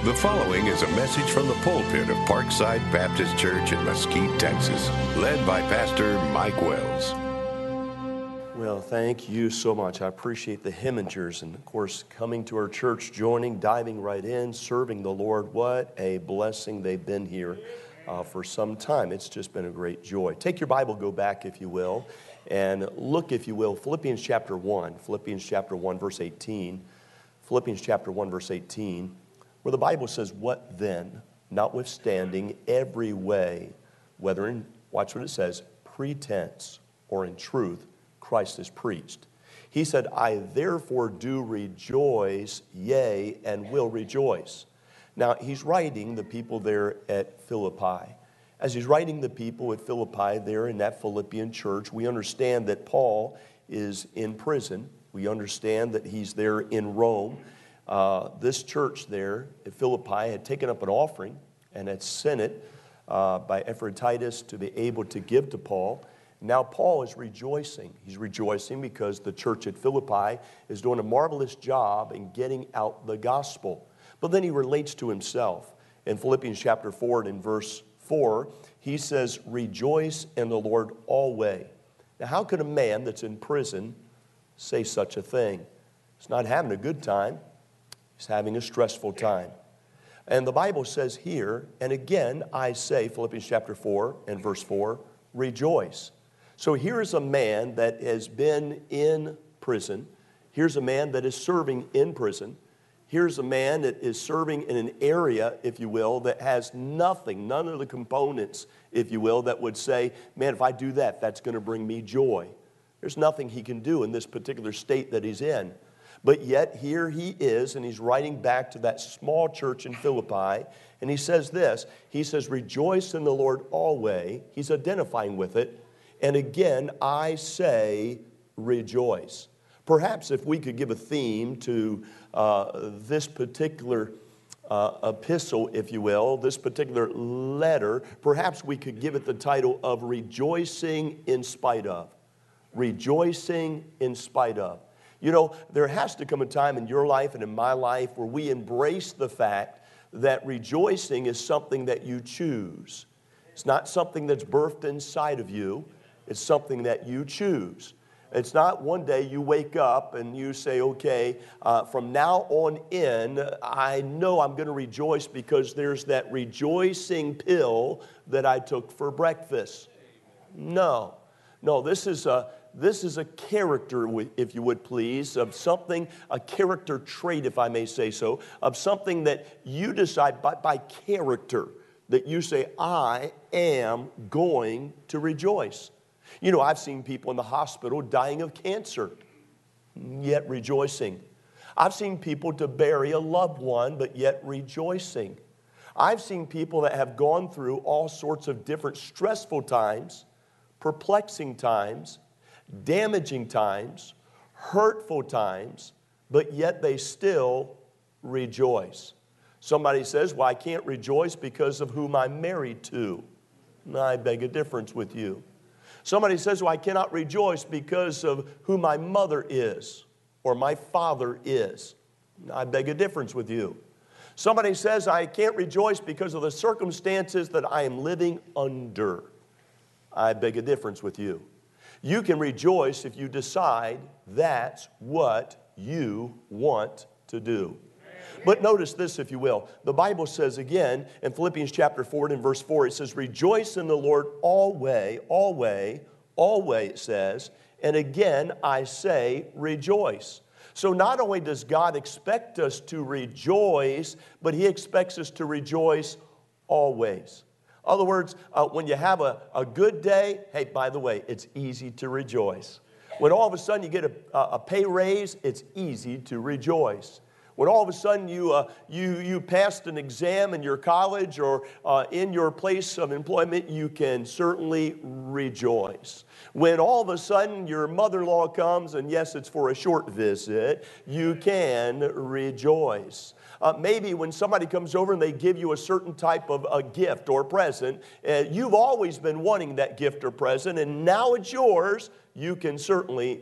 The following is a message from the pulpit of Parkside Baptist Church in Mesquite, Texas, led by Pastor Mike Wells. Well, thank you so much. I appreciate the Hemmingers and, of course, coming to our church, joining, diving right in, serving the Lord. What a blessing they've been here for some time. It's just been a great joy. Take your Bible, go back, if you will, and look, if you will, Philippians chapter 1, verse 18. Philippians chapter 1, verse 18, where the Bible says, "What then, notwithstanding every way, whether in," watch what it says, "pretense or in truth, Christ is preached. He said, I therefore do rejoice, yea, and will rejoice." Now, he's writing the people there at Philippi. As he's writing the people at Philippi there in that Philippian church, we understand that Paul is in prison. We understand that he's there in Rome. This church there at Philippi had taken up an offering and had sent it by Epaphroditus to be able to give to Paul. Now Paul is rejoicing. He's rejoicing because the church at Philippi is doing a marvelous job in getting out the gospel. But then he relates to himself. In Philippians chapter 4 and in verse 4, he says, "Rejoice in the Lord always." Now how could a man that's in prison say such a thing? He's not having a good time. He's having a stressful time. And the Bible says here, "And again I say," Philippians chapter 4 and verse 4, "rejoice." So here's a man that has been in prison. Here's a man that is serving in prison. Here's a man that is serving in an area, if you will, that has nothing, none of the components, if you will, that would say, man, if I do that, that's going to bring me joy. There's nothing he can do in this particular state that he's in. But yet here he is, and he's writing back to that small church in Philippi, and he says this. He says, "Rejoice in the Lord always." He's identifying with it. "And again, I say, rejoice." Perhaps if we could give a theme to this particular epistle, if you will, this particular letter, perhaps we could give it the title of "Rejoicing in Spite of." Rejoicing in spite of. You know, there has to come a time in your life and in my life where we embrace the fact that rejoicing is something that you choose. It's not something that's birthed inside of you. It's something that you choose. It's not one day you wake up and you say, okay, from now on in, I know I'm going to rejoice because there's that rejoicing pill that I took for breakfast. No, this is a character, if you would please, of something, a character trait, if I may say so, of something that you decide by character, that you say, I am going to rejoice. You know, I've seen people in the hospital dying of cancer, yet rejoicing. I've seen people to bury a loved one, but yet rejoicing. I've seen people that have gone through all sorts of different stressful times, perplexing times, damaging times, hurtful times, but yet they still rejoice. Somebody says, well, I can't rejoice because of whom I'm married to. I beg a difference with you. Somebody says, well, I cannot rejoice because of who my mother is or my father is. I beg a difference with you. Somebody says, I can't rejoice because of the circumstances that I am living under. I beg a difference with you. You can rejoice if you decide that's what you want to do. But notice this, if you will. The Bible says again in Philippians chapter 4 and verse 4, it says, "Rejoice in the Lord always, it says, and again I say, rejoice." So not only does God expect us to rejoice, but He expects us to rejoice always. In other words, when you have a good day, hey, by the way, it's easy to rejoice. When all of a sudden you get a pay raise, it's easy to rejoice. When all of a sudden you passed an exam in your college or in your place of employment, you can certainly rejoice. When all of a sudden your mother-in-law comes, and yes, it's for a short visit, you can rejoice. Maybe when somebody comes over and they give you a certain type of a gift or present, you've always been wanting that gift or present, and now it's yours, you can certainly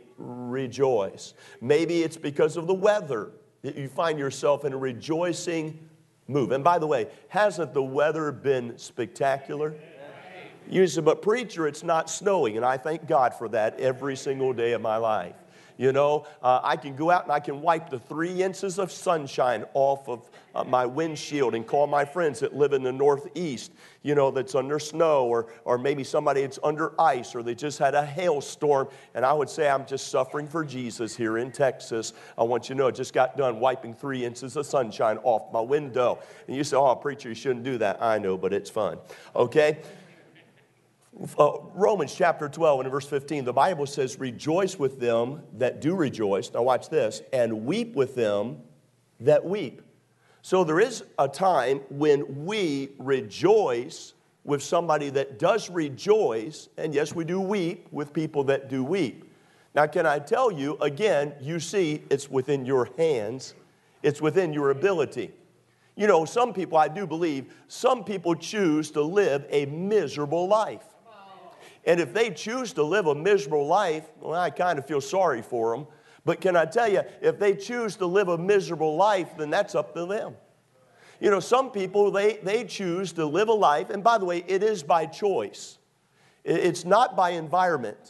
rejoice. Maybe it's because of the weather that you find yourself in a rejoicing move. And by the way, hasn't the weather been spectacular? You say, but preacher, it's not snowing. And I thank God for that every single day of my life. You know, I can go out and I can wipe the 3 inches of sunshine off of my windshield and call my friends that live in the Northeast, you know, that's under snow, or maybe somebody that's under ice, or they just had a hailstorm. And I would say, I'm just suffering for Jesus here in Texas. I want you to know, I just got done wiping 3 inches of sunshine off my window. And you say, oh, preacher, you shouldn't do that. I know, but it's fun. Okay? Romans chapter 12 and verse 15, the Bible says, rejoice with them that do rejoice. Now watch this. And weep with them that weep. So there is a time when we rejoice with somebody that does rejoice. And yes, we do weep with people that do weep. Now can I tell you, again, you see, it's within your hands. It's within your ability. You know, some people, I do believe, some people choose to live a miserable life. And if they choose to live a miserable life, well, I kind of feel sorry for them. But can I tell you, if they choose to live a miserable life, then that's up to them. You know, some people, they choose to live a life, and by the way, it is by choice. It's not by environment.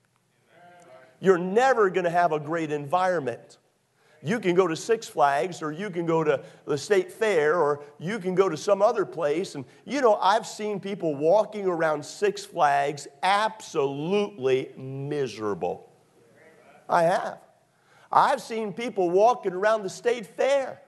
You're never going to have a great environment. You can go to Six Flags, or you can go to the State Fair, or you can go to some other place. And, you know, I've seen people walking around Six Flags absolutely miserable. I have. I've seen people walking around the State Fair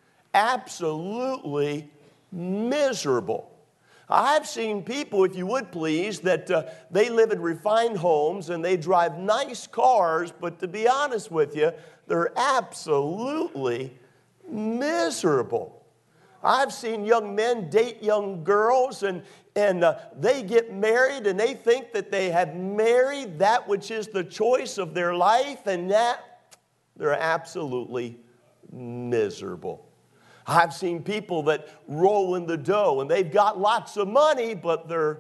absolutely miserable. I've seen people, if you would please, that they live in refined homes and they drive nice cars, but to be honest with you, they're absolutely miserable. I've seen young men date young girls and they get married and they think that they have married that which is the choice of their life, and that they're absolutely miserable. I've seen people that roll in the dough and they've got lots of money, but they're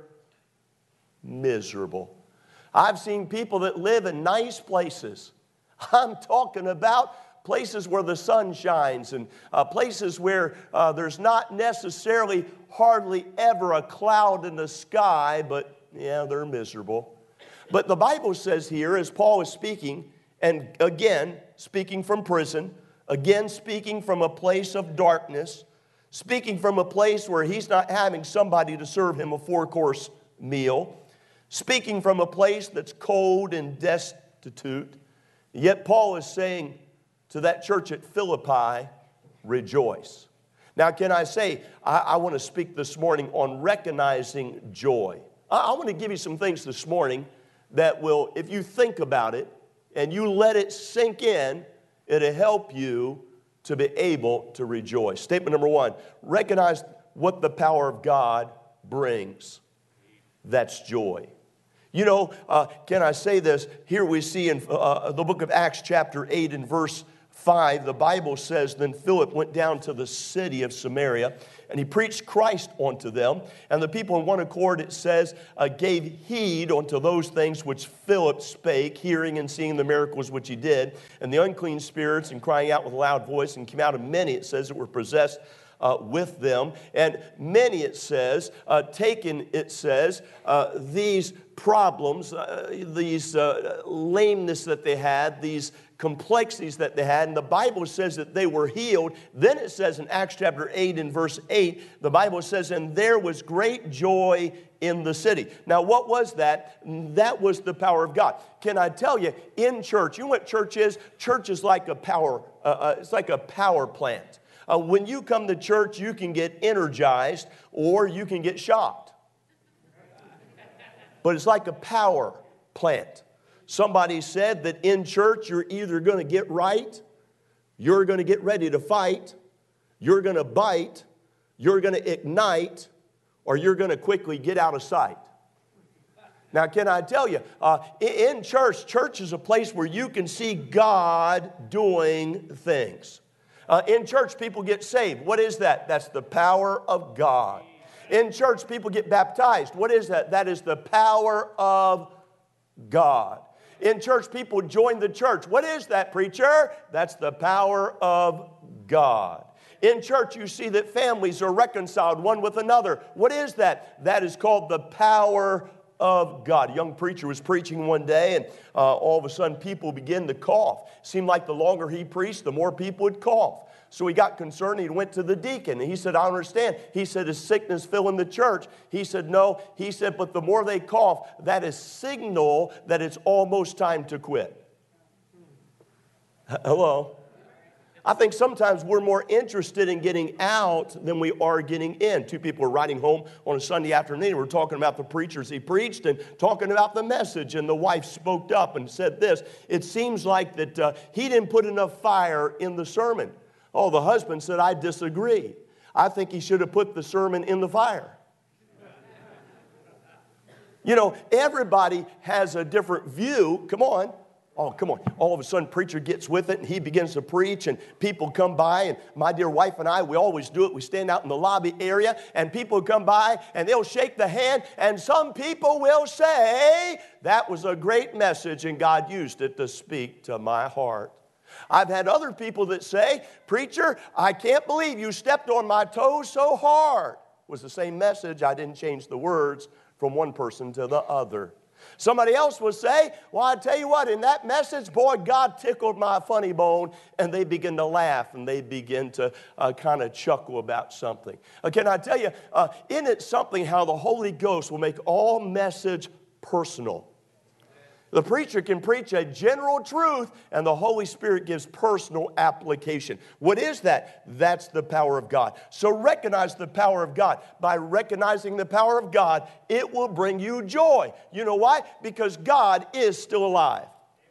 miserable. I've seen people that live in nice places. I'm talking about places where the sun shines and places where there's not necessarily hardly ever a cloud in the sky, but yeah, they're miserable. But the Bible says here, as Paul is speaking, and again, speaking from prison, again, speaking from a place of darkness, speaking from a place where he's not having somebody to serve him a 4-course meal, speaking from a place that's cold and destitute. Yet Paul is saying to that church at Philippi, rejoice. Now, can I say, I want to speak this morning on recognizing joy. I want to give you some things this morning that will, if you think about it and you let it sink in, it'll help you to be able to rejoice. Statement number 1, recognize what the power of God brings. That's joy. You know, can I say this? Here we see in the book of Acts chapter 8 and verse 5, the Bible says, then Philip went down to the city of Samaria, and he preached Christ unto them. And the people in one accord, it says, gave heed unto those things which Philip spake, hearing and seeing the miracles which he did. And the unclean spirits, and crying out with a loud voice, and came out of many, it says, that were possessed with them. And many, it says, taken, it says, these problems, these lameness that they had, these complexities that they had, and the Bible says that they were healed. Then it says in Acts chapter 8 and verse 8, the Bible says, and there was great joy in the city. Now, what was that? That was the power of God. Can I tell you, in church, you know what church is? Church is like a power, it's like a power plant. When you come to church, you can get energized or you can get shocked. But it's like a power plant. Somebody said that in church, you're either going to get right, you're going to get ready to fight, you're going to bite, you're going to ignite, or you're going to quickly get out of sight. Now, can I tell you, in church, church is a place where you can see God doing things. In church, people get saved. What is that? That's the power of God. In church, people get baptized. What is that? That is the power of God. In church, people join the church. What is that, preacher? That's the power of God. In church, you see that families are reconciled one with another. What is that? That is called the power of God. A young preacher was preaching one day, and all of a sudden people began to cough. Seemed like the longer he preached, the more people would cough. So he got concerned. He went to the deacon, and he said, I understand. He said, is sickness filling the church? He said, no. He said, but the more they cough, that is signal that it's almost time to quit. Hello? I think sometimes we're more interested in getting out than we are getting in. Two people were riding home on a Sunday afternoon. We were talking about the preachers he preached and talking about the message. And the wife spoke up and said this: it seems like that he didn't put enough fire in the sermon. Oh, the husband said, I disagree. I think he should have put the sermon in the fire. You know, everybody has a different view. Come on. Oh, come on. All of a sudden, preacher gets with it, and he begins to preach, and people come by, and my dear wife and I, we always do it. We stand out in the lobby area, and people come by, and they'll shake the hand, and some people will say, that was a great message, and God used it to speak to my heart. I've had other people that say, preacher, I can't believe you stepped on my toes so hard. It was the same message. I didn't change the words from one person to the other. Somebody else will say, well, I tell you what, in that message, boy, God tickled my funny bone, and they begin to laugh, and they begin to kind of chuckle about something. Can I tell you, isn't it something how the Holy Ghost will make all message personal? The preacher can preach a general truth, and the Holy Spirit gives personal application. What is that? That's the power of God. So recognize the power of God. By recognizing the power of God, it will bring you joy. You know why? Because God is still alive.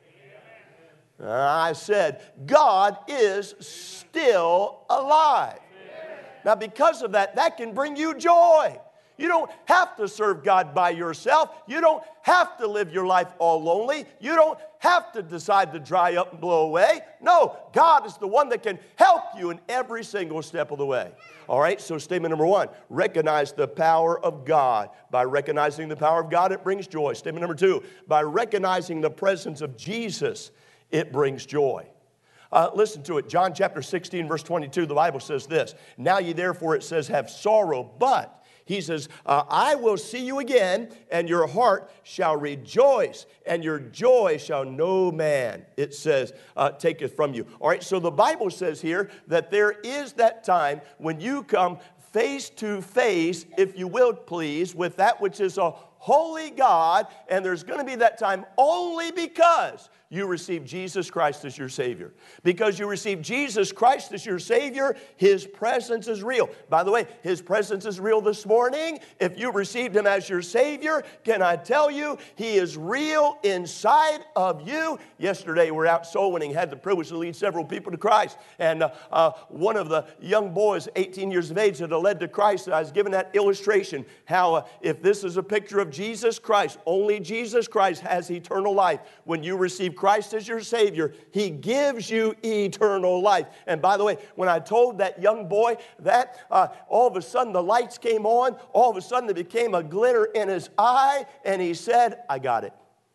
I said, God is still alive. Now, because of that, that can bring you joy. You don't have to serve God by yourself. You don't have to live your life all lonely. You don't have to decide to dry up and blow away. No, God is the one that can help you in every single step of the way. All right, so statement number one, recognize the power of God. By recognizing the power of God, it brings joy. Statement number two, by recognizing the presence of Jesus, it brings joy. Listen to it. John chapter 16, verse 22, the Bible says this: now ye therefore, it says, have sorrow, but he says, I will see you again, and your heart shall rejoice, and your joy shall no man, it says, taketh from you. All right, so the Bible says here that there is that time when you come face to face, if you will please, with that which is a holy God, and there's going to be that time only because you receive Jesus Christ as your Savior. Because you receive Jesus Christ as your Savior, His presence is real. By the way, His presence is real this morning. If you received Him as your Savior, can I tell you, He is real inside of you. Yesterday, we're out soul winning, had the privilege to lead several people to Christ. And one of the young boys, 18 years of age, that are led to Christ, I was given that illustration, how if this is a picture of Jesus Christ, only Jesus Christ has eternal life. When you receive Christ as your Savior, He gives you eternal life. And by the way, when I told that young boy that, all of a sudden the lights came on, all of a sudden there became a glitter in his eye, and he said, I got it.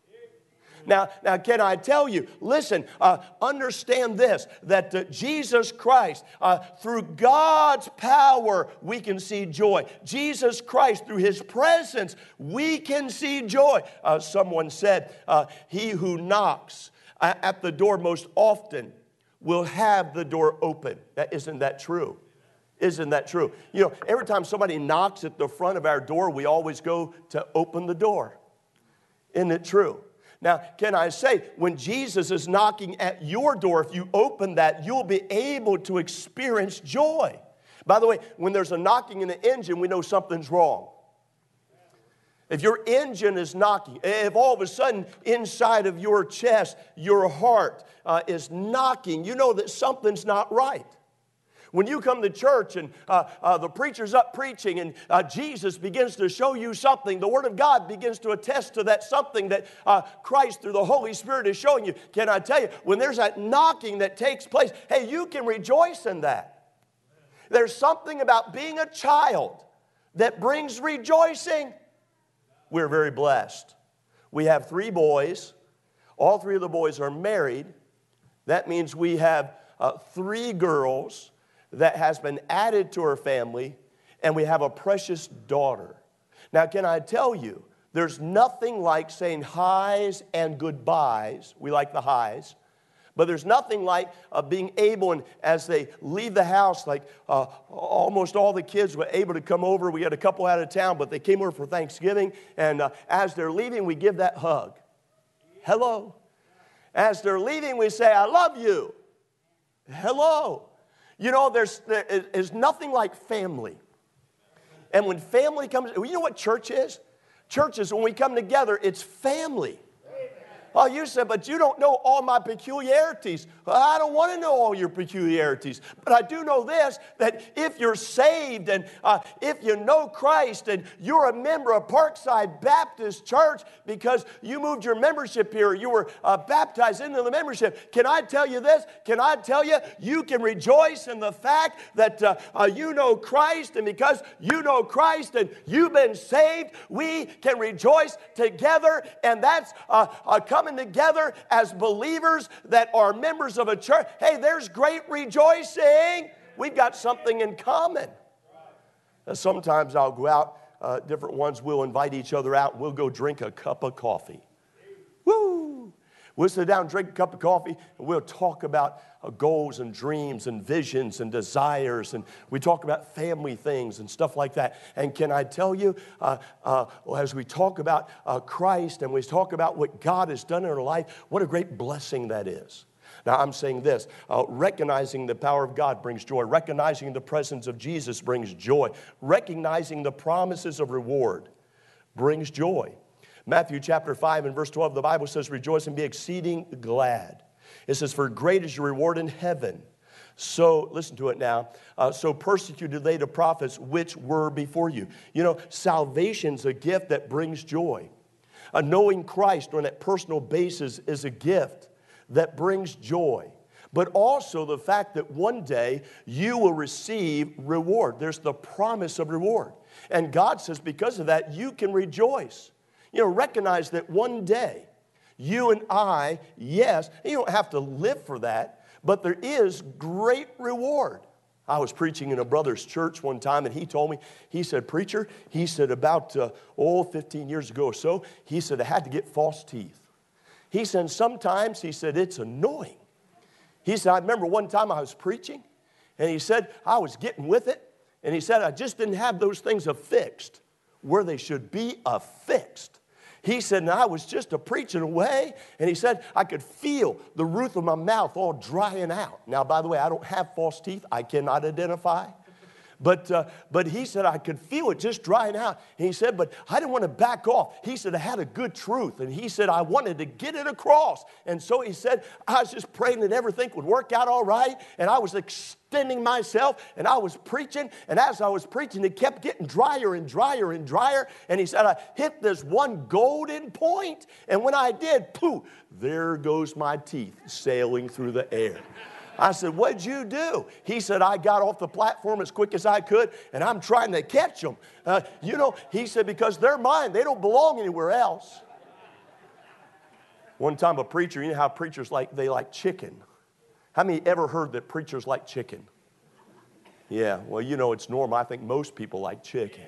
Now, can I tell you, listen, understand this, that Jesus Christ, through God's power, we can see joy. Jesus Christ, through His presence, we can see joy. Someone said, he who knocks at the door most often will have the door open. Isn't that true? Isn't that true? You know, every time somebody knocks at the front of our door, we always go to open the door. Isn't it true? Now, can I say, when Jesus is knocking at your door, if you open that, you'll be able to experience joy. By the way, when there's a knocking in the engine, we know something's wrong. If your engine is knocking, if all of a sudden inside of your chest, your heart is knocking, you know that something's not right. When you come to church and the preacher's up preaching and Jesus begins to show you something, the Word of God begins to attest to that something that Christ through the Holy Spirit is showing you. Can I tell you, when there's that knocking that takes place, hey, you can rejoice in that. There's something about being a child that brings rejoicing. We're very blessed. We have 3 boys. All 3 of the boys are married. That means we have 3 girls. that has been added to her family, and we have a precious daughter. Now, can I tell you, there's nothing like saying highs and goodbyes. We like the highs. But there's nothing like being able, and as they leave the house, like almost all the kids were able to come over. We had a couple out of town, but they came over for Thanksgiving. And as they're leaving, we give that hug. Hello. As they're leaving, we say, I love you. Hello. You know, there's nothing like family. And when family comes, you know what church is? Church is when we come together, it's family. Oh, you said, but you don't know all my peculiarities. Well, I don't want to know all your peculiarities. But I do know this, that if you're saved and if you know Christ and you're a member of Parkside Baptist Church because you moved your membership here, you were baptized into the membership, can I tell you this? Can I tell you, you can rejoice in the fact that you know Christ, and because you know Christ and you've been saved, we can rejoice together, and that's coming together as believers that are members of a church. Hey, there's great rejoicing. We've got something in common. Sometimes I'll go out, different ones will invite each other out, and we'll go drink a cup of coffee. Woo! We'll sit down, drink a cup of coffee, and we'll talk about goals and dreams and visions and desires, and we talk about family things and stuff like that. And can I tell you, as we talk about Christ and we talk about what God has done in our life, what a great blessing that is. Now, I'm saying this, recognizing the power of God brings joy. Recognizing the presence of Jesus brings joy. Recognizing the promises of reward brings joy. Matthew chapter 5 and verse 12, the Bible says, rejoice and be exceeding glad. It says, for great is your reward in heaven. So, listen to it now. So persecuted they the prophets which were before you. You know, salvation's a gift that brings joy. Knowing Christ on that personal basis is a gift that brings joy. But also the fact that one day you will receive reward. There's the promise of reward. And God says because of that, you can rejoice. You know, recognize that one day, you and I, yes, you don't have to live for that, but there is great reward. I was preaching in a brother's church one time, and he told me, he said, preacher, he said, about 15 years ago or so, he said, I had to get false teeth. He said, sometimes, he said, it's annoying. He said, I remember one time I was preaching, and he said, I was getting with it, and he said, I just didn't have those things affixed where they should be affixed. He said, and I was just preaching away, and he said, I could feel the roof of my mouth all drying out. Now, by the way, I don't have false teeth. I cannot identify. But he said, I could feel it just drying out. And he said, but I didn't want to back off. He said, I had a good truth. And he said, I wanted to get it across. And so he said, I was just praying that everything would work out all right. And I was extending myself, and I was preaching. And as I was preaching, it kept getting drier and drier and drier. And he said, I hit this one golden point. And when I did, poof, there goes my teeth sailing through the air. I said, what'd you do? He said, I got off the platform as quick as I could, and I'm trying to catch them. You know, he said, because they're mine. They don't belong anywhere else. One time a preacher, you know how preachers they like chicken. How many ever heard that preachers like chicken? Yeah, well, you know, it's normal. I think most people like chicken.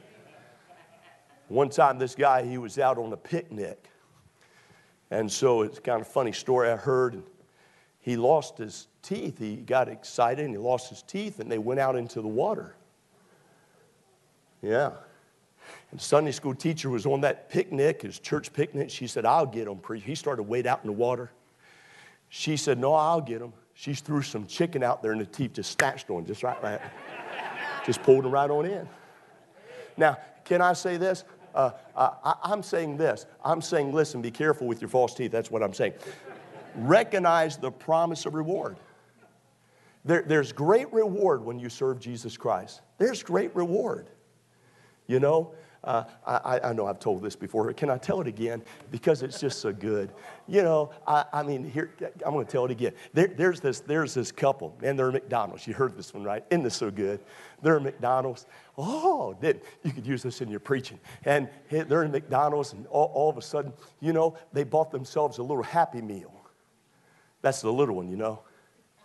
One time this guy, he was out on a picnic. And so it's kind of a funny story I heard. He lost his teeth. He got excited and he lost his teeth, and they went out into the water. Yeah. And Sunday school teacher was on that picnic, his church picnic. She said, I'll get him, preacher. He started to wade out in the water. She said, no, I'll get him. She threw some chicken out there, and the teeth just snatched on, just right like that. Just pulled him right on in. Now, can I say this? I'm saying this. I'm saying, listen, be careful with your false teeth. That's what I'm saying. Recognize the promise of reward. There's great reward when you serve Jesus Christ. There's great reward. You know, I know I've told this before. Can I tell it again? Because it's just so good. You know, I mean, here, I'm going to tell it again. There's this couple, and they're at McDonald's. You heard this one, right? Isn't this so good? They're at McDonald's. Oh, you could use this in your preaching. And they're in McDonald's, and all of a sudden, you know, they bought themselves a little Happy Meal. That's the little one, you know.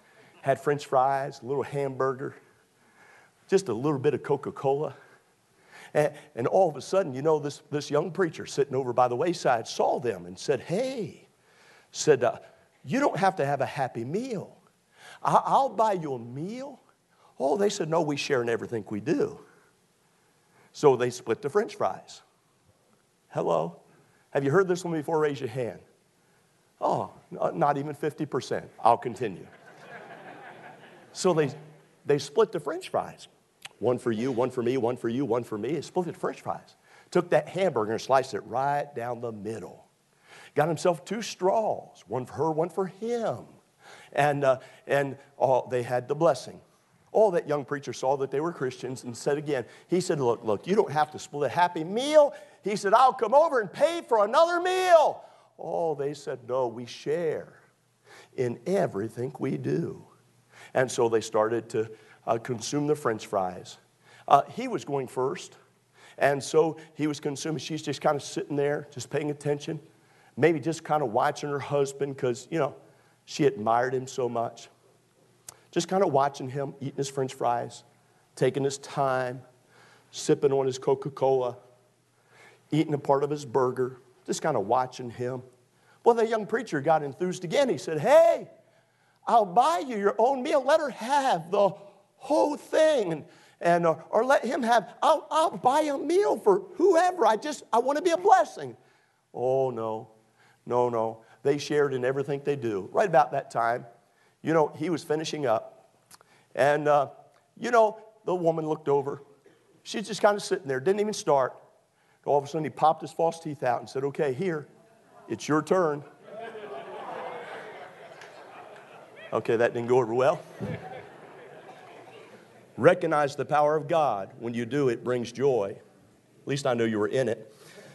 had French fries, a little hamburger, just a little bit of Coca-Cola. And all of a sudden, you know, this young preacher sitting over by the wayside saw them and said, hey, you don't have to have a Happy Meal. I'll buy you a meal. Oh, they said, no, we share in everything we do. So they split the French fries. Hello? Have you heard this one before? Raise your hand. Oh, not even 50%. I'll continue. So they split the French fries. One for you, one for me, one for you, one for me. They split the French fries. Took that hamburger and sliced it right down the middle. Got himself 2 straws, one for her, one for him. And they had the blessing. Oh, that young preacher saw that they were Christians and said again, he said, look, you don't have to split a Happy Meal. He said, I'll come over and pay for another meal. Oh, they said, no, we share in everything we do. And so they started to consume the French fries. He was going first, and so he was consuming. She's just kind of sitting there, just paying attention, maybe just kind of watching her husband because, you know, she admired him so much. Just kind of watching him eating his French fries, taking his time, sipping on his Coca-Cola, eating a part of his burger, just kind of watching him. Well, the young preacher got enthused again. He said, hey, I'll buy you your own meal. Let her have the whole thing, or let him have, I'll buy a meal for whoever. I want to be a blessing. Oh, no. They shared in everything they do. Right about that time, you know, he was finishing up, and, you know, the woman looked over. She's just kind of sitting there, didn't even start. All of a sudden, he popped his false teeth out and said, okay, here, it's your turn. Okay, that didn't go over well. Recognize the power of God. When you do, it brings joy. At least I know you were in it.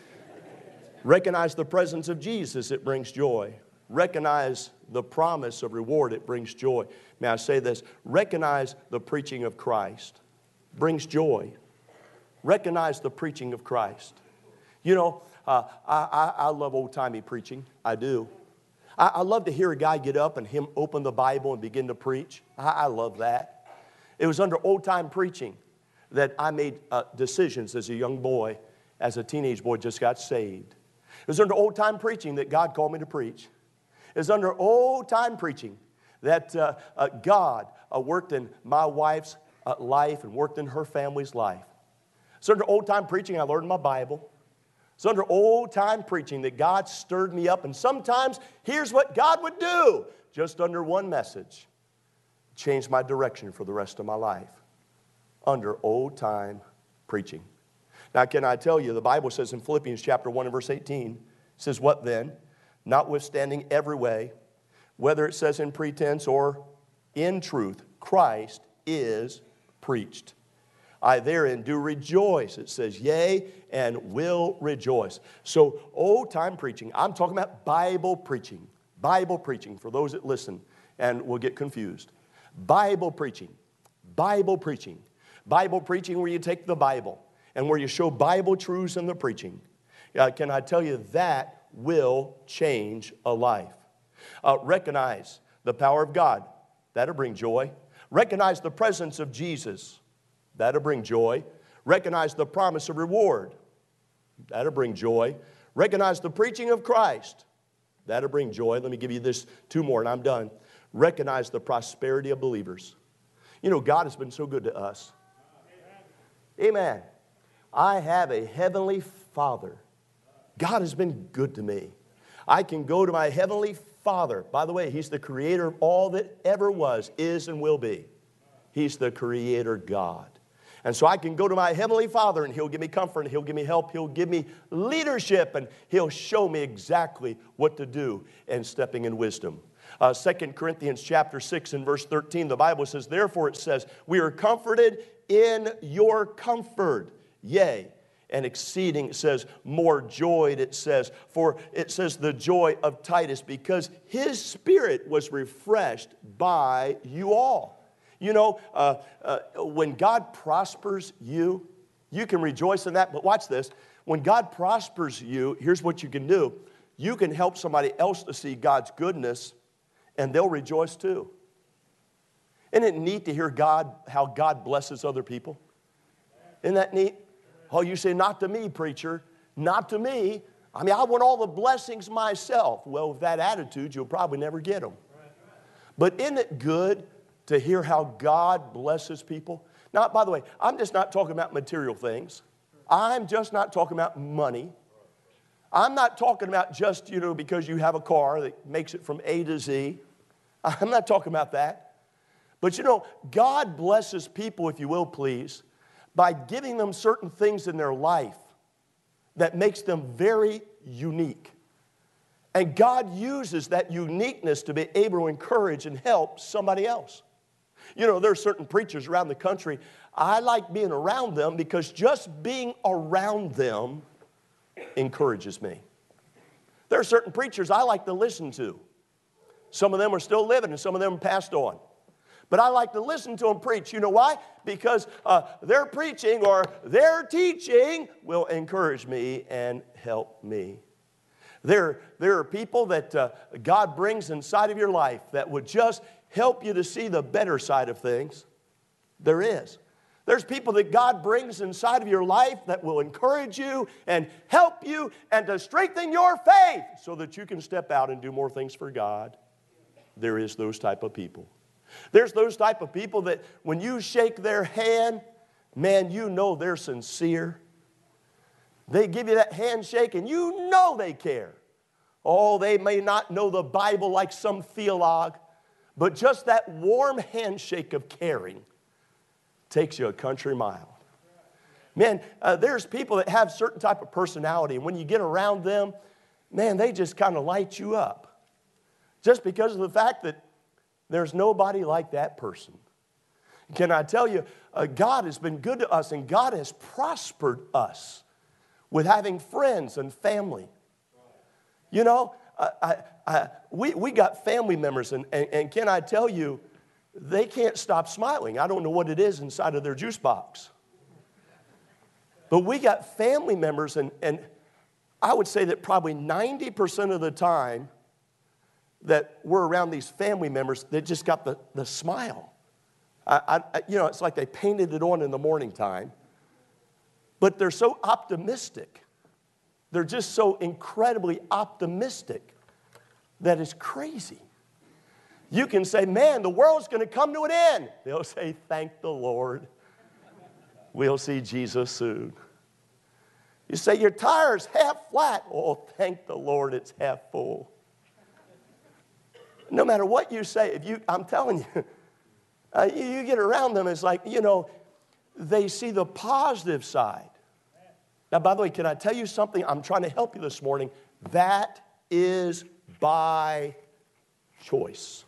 Recognize the presence of Jesus. It brings joy. Recognize the promise of reward. It brings joy. May I say this? Recognize the preaching of Christ. Brings joy. Recognize the preaching of Christ. You know, I love old-timey preaching. I do. I love to hear a guy get up and him open the Bible and begin to preach. I love that. It was under old-time preaching that I made decisions as a young boy, as a teenage boy, just got saved. It was under old-time preaching that God called me to preach. It was under old-time preaching that God worked in my wife's life and worked in her family's life. It's under old-time preaching I learned my Bible. It's under old-time preaching that God stirred me up. And sometimes, here's what God would do. Just under one message, changed my direction for the rest of my life. Under old-time preaching. Now, can I tell you, the Bible says in Philippians chapter 1 and verse 18, it says, what then? Notwithstanding every way, whether it says in pretense or in truth, Christ is preached. I therein do rejoice. It says, yea, and will rejoice. So, old-time preaching, I'm talking about Bible preaching. Bible preaching, for those that listen and will get confused. Bible preaching. Bible preaching. Bible preaching where you take the Bible and where you show Bible truths in the preaching. Can I tell you, that will change a life. Recognize the power of God. That'll bring joy. Recognize the presence of Jesus. That'll bring joy. Recognize the promise of reward. That'll bring joy. Recognize the preaching of Christ. That'll bring joy. Let me give you this 2 more and I'm done. Recognize the prosperity of believers. You know, God has been so good to us. Amen. I have a heavenly Father. God has been good to me. I can go to my heavenly Father. By the way, He's the creator of all that ever was, is, and will be. He's the creator God. And so I can go to my heavenly Father and He'll give me comfort and He'll give me help. He'll give me leadership and He'll show me exactly what to do and stepping in wisdom. 2 Corinthians chapter 6 and verse 13, the Bible says, therefore it says, we are comforted in your comfort. Yea, and exceeding, it says, more joyed, it says, for it says the joy of Titus, because his spirit was refreshed by you all. You know, when God prospers you, you can rejoice in that. But watch this. When God prospers you, here's what you can do. You can help somebody else to see God's goodness, and they'll rejoice too. Isn't it neat to hear how God blesses other people? Isn't that neat? Oh, you say, not to me, preacher. Not to me. I mean, I want all the blessings myself. Well, with that attitude, you'll probably never get them. But isn't it good to hear how God blesses people? Now, by the way, I'm just not talking about material things. I'm just not talking about money. I'm not talking about just, because you have a car that makes it from A to Z. I'm not talking about that. But God blesses people, if you will, please, by giving them certain things in their life that makes them very unique. And God uses that uniqueness to be able to encourage and help somebody else. There are certain preachers around the country, I like being around them because just being around them encourages me. There are certain preachers I like to listen to. Some of them are still living and some of them passed on. But I like to listen to them preach. You know why? Because their preaching or their teaching will encourage me and help me. There are people that God brings inside of your life that would just help you to see the better side of things. There is. There's people that God brings inside of your life that will encourage you and help you and to strengthen your faith so that you can step out and do more things for God. There is those type of people. There's those type of people that when you shake their hand, man, you know they're sincere. They give you that handshake and you know they care. Oh, they may not know the Bible like some theologue, but just that warm handshake of caring takes you a country mile. Man, there's people that have certain type of personality, and when you get around them, man, they just kind of light you up. Just because of the fact that there's nobody like that person. Can I tell you, God has been good to us, and God has prospered us with having friends and family. We got family members, and can I tell you, they can't stop smiling. I don't know what it is inside of their juice box. But we got family members, and I would say that probably 90% of the time that we're around these family members, they just got the smile. It's like they painted it on in the morning time. But they're so optimistic. They're just so incredibly optimistic that it's crazy. You can say, man, the world's going to come to an end. They'll say, thank the Lord. We'll see Jesus soon. You say, your tire's half flat. Oh, thank the Lord it's half full. No matter what you say, I'm telling you, you get around them, it's like, they see the positive side. Now, by the way, can I tell you something? I'm trying to help you this morning. That is by choice.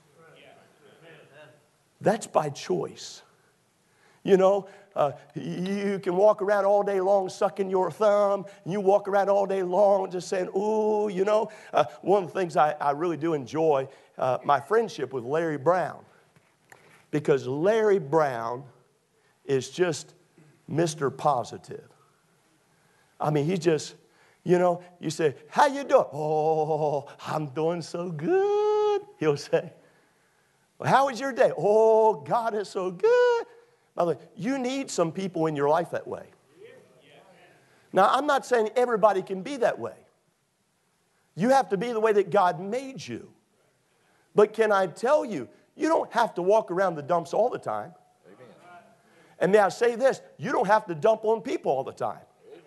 That's by choice. You can walk around all day long sucking your thumb. You walk around all day long just saying, ooh, one of the things I really do enjoy, my friendship with Larry Brown. Because Larry Brown is just Mr. Positive. I mean, he just, you say, how you doing? Oh, I'm doing so good, he'll say. Well, how was your day? Oh, God is so good. By the way, you need some people in your life that way. Now, I'm not saying everybody can be that way. You have to be the way that God made you. But can I tell you, you don't have to walk around the dumps all the time. And may I say this, you don't have to dump on people all the time.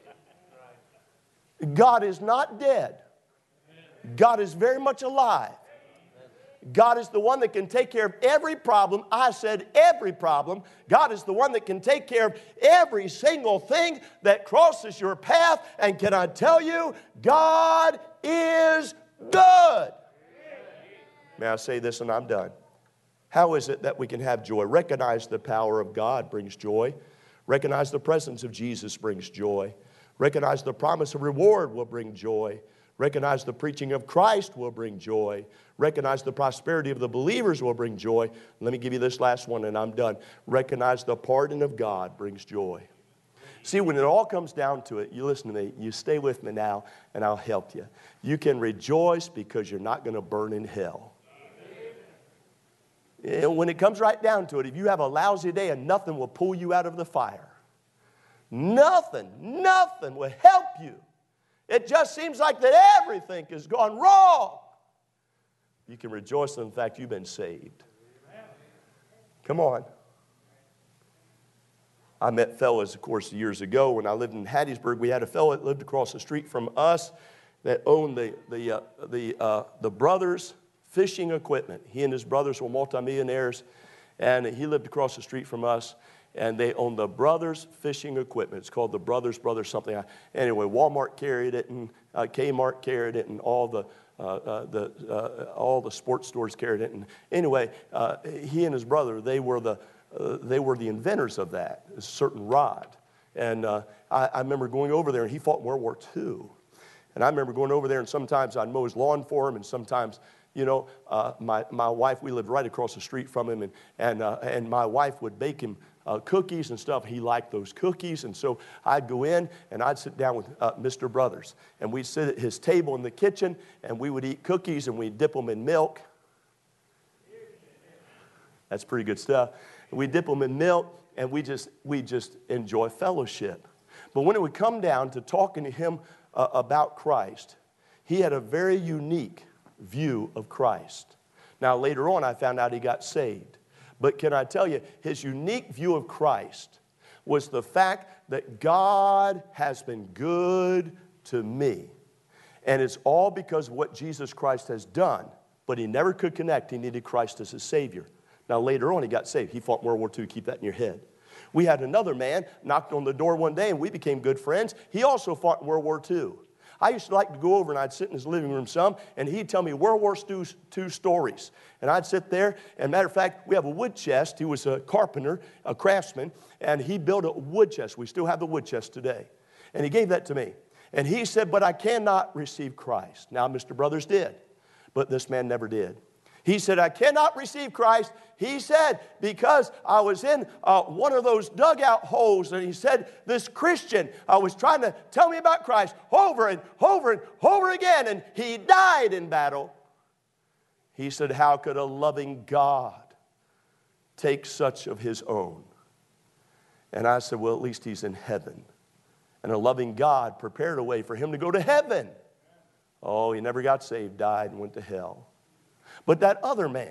God is not dead. God is very much alive. God is the one that can take care of every problem. I said every problem. God is the one that can take care of every single thing that crosses your path. And can I tell you, God is good. May I say this and I'm done. How is it that we can have joy? Recognize the power of God brings joy. Recognize the presence of Jesus brings joy. Recognize the promise of reward will bring joy. Recognize the preaching of Christ will bring joy. Recognize the prosperity of the believers will bring joy. Let me give you this last one and I'm done. Recognize the pardon of God brings joy. See, when it all comes down to it, you listen to me, you stay with me now and I'll help you. You can rejoice because you're not going to burn in hell. And when it comes right down to it, if you have a lousy day and nothing will pull you out of the fire, nothing will help you. It just seems like that everything has gone wrong. You can rejoice in the fact you've been saved. Come on. I met fellows, of course, years ago when I lived in Hattiesburg. We had a fellow that lived across the street from us that owned the brothers' fishing equipment. He and his brothers were multimillionaires, and he lived across the street from us, and they owned the brothers' fishing equipment. It's called the Brothers something. Anyway, Walmart carried it, and Kmart carried it, and all the sports stores carried it. And anyway, he and his brother, they were the inventors of that, a certain rod. And I remember going over there, and he fought in World War II. And I remember going over there, and sometimes I'd mow his lawn for him, and sometimes, my wife, we lived right across the street from him, and my wife would bake him cookies and stuff. He liked those cookies, and so I'd go in, and I'd sit down with Mr. Brothers, and we'd sit at his table in the kitchen, and we would eat cookies, and we'd dip them in milk. That's pretty good stuff. We dip them in milk, and we just enjoy fellowship. But when it would come down to talking to him about Christ, he had a very unique view of Christ. Now, later on, I found out he got saved. But can I tell you, his unique view of Christ was the fact that God has been good to me. And it's all because of what Jesus Christ has done. But he never could connect. He needed Christ as his Savior. Now, later on, he got saved. He fought in World War II. Keep that in your head. We had another man knocked on the door one day, and we became good friends. He also fought in World War II. I used to like to go over, and I'd sit in his living room some, and he'd tell me World War II stories. And I'd sit there, and matter of fact, we have a wood chest. He was a carpenter, a craftsman, and he built a wood chest. We still have the wood chest today. And he gave that to me. And he said, but I cannot receive Christ. Now, Mr. Brothers did, but this man never did. He said, I cannot receive Christ. He said, because I was in one of those dugout holes, and he said, this Christian was trying to tell me about Christ over and over and over again, and he died in battle. He said, how could a loving God take such of his own? And I said, well, at least he's in heaven. And a loving God prepared a way for him to go to heaven. Oh, he never got saved, died, and went to hell. But that other man,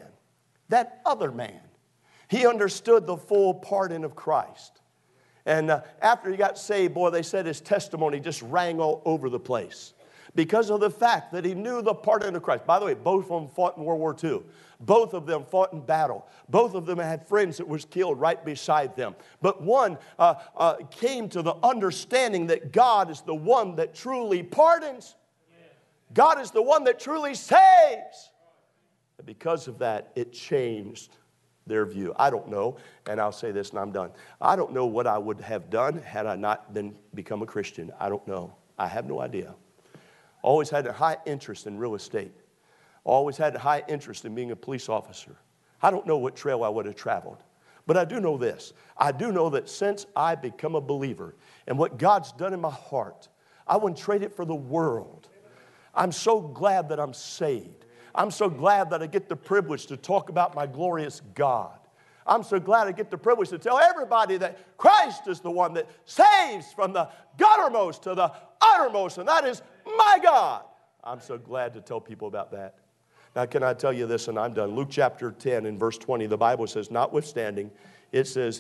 he understood the full pardon of Christ. And after he got saved, boy, they said his testimony just rang all over the place because of the fact that he knew the pardon of Christ. By the way, both of them fought in World War II. Both of them fought in battle. Both of them had friends that was killed right beside them. But one came to the understanding that God is the one that truly pardons. God is the one that truly saves. And because of that, it changed their view. I don't know, and I'll say this and I'm done. I don't know what I would have done had I not become a Christian. I don't know. I have no idea. Always had a high interest in real estate. Always had a high interest in being a police officer. I don't know what trail I would have traveled. But I do know this. I do know that since I become a believer and what God's done in my heart, I wouldn't trade it for the world. I'm so glad that I'm saved. I'm so glad that I get the privilege to talk about my glorious God. I'm so glad I get the privilege to tell everybody that Christ is the one that saves from the guttermost to the uttermost, and that is my God. I'm so glad to tell people about that. Now, can I tell you this, and I'm done. Luke chapter 10 and verse 20, the Bible says, notwithstanding, it says,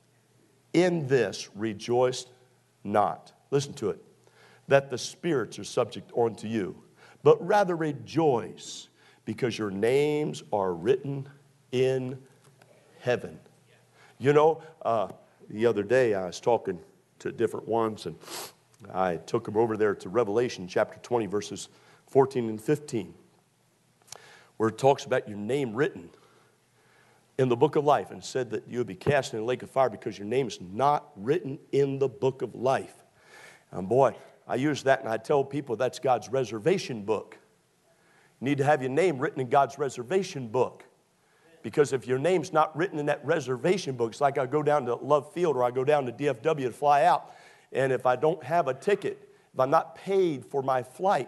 in this rejoice not. Listen to it. That the spirits are subject unto you, but rather rejoice, because your names are written in heaven. You know, the other day I was talking to different ones, and I took them over there to Revelation chapter 20, verses 14 and 15, where it talks about your name written in the book of life, and said that you'll be cast in a lake of fire because your name is not written in the book of life. And boy, I use that, and I tell people that's God's reservation book. You need to have your name written in God's reservation book. Because if your name's not written in that reservation book, it's like I go down to Love Field or I go down to DFW to fly out, and if I don't have a ticket, if I'm not paid for my flight,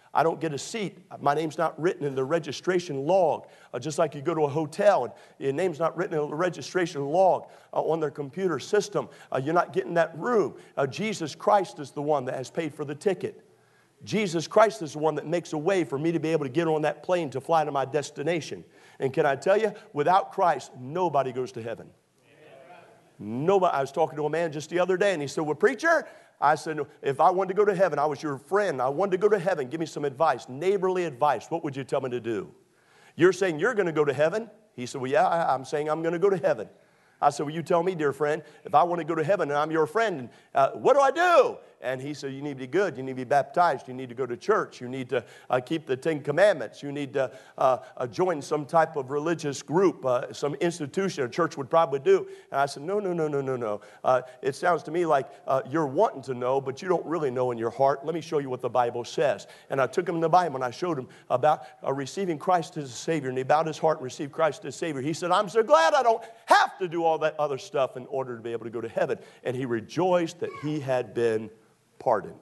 I don't get a seat. My name's not written in the registration log. Just like you go to a hotel and your name's not written in the registration log on their computer system. You're not getting that room. Jesus Christ is the one that has paid for the ticket. Jesus Christ is the one that makes a way for me to be able to get on that plane to fly to my destination. And can I tell you, without Christ, nobody goes to heaven. Nobody. I was talking to a man just the other day, and he said, well, preacher, I said, if I wanted to go to heaven, I was your friend, I wanted to go to heaven, give me some advice, neighborly advice. What would you tell me to do? You're saying you're going to go to heaven? He said, well, yeah, I'm saying I'm going to go to heaven. I said, well, you tell me, dear friend, if I want to go to heaven and I'm your friend, what do I do? And he said, you need to be good. You need to be baptized. You need to go to church. You need to keep the 10 Commandments. You need to join some type of religious group, some institution a church would probably do. And I said, no. It sounds to me like you're wanting to know, but you don't really know in your heart. Let me show you what the Bible says. And I took him the Bible and I showed him about receiving Christ as a Savior. And he bowed his heart and received Christ as Savior. He said, I'm so glad I don't have to do all that other stuff in order to be able to go to heaven. And he rejoiced that he had been pardoned.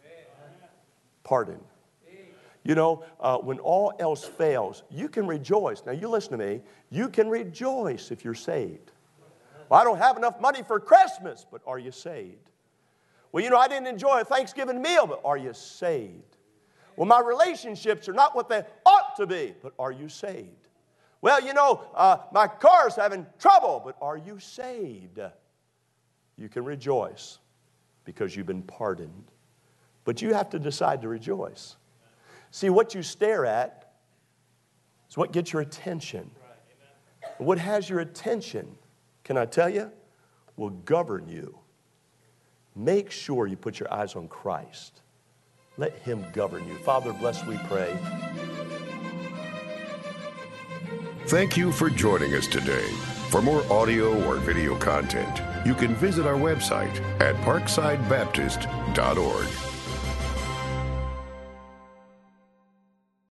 Pardoned. You know, when all else fails, you can rejoice. Now, you listen to me. You can rejoice if you're saved. Well, I don't have enough money for Christmas, but are you saved? Well, you know, I didn't enjoy a Thanksgiving meal, but are you saved? Well, my relationships are not what they ought to be, but are you saved? Well, you know, my car's having trouble, but are you saved? You can rejoice because you've been pardoned. But you have to decide to rejoice. See, what you stare at is what gets your attention. What has your attention, can I tell you, will govern you. Make sure you put your eyes on Christ. Let Him govern you. Father, bless, we pray. Thank you for joining us today. For more audio or video content, you can visit our website at parksidebaptist.org.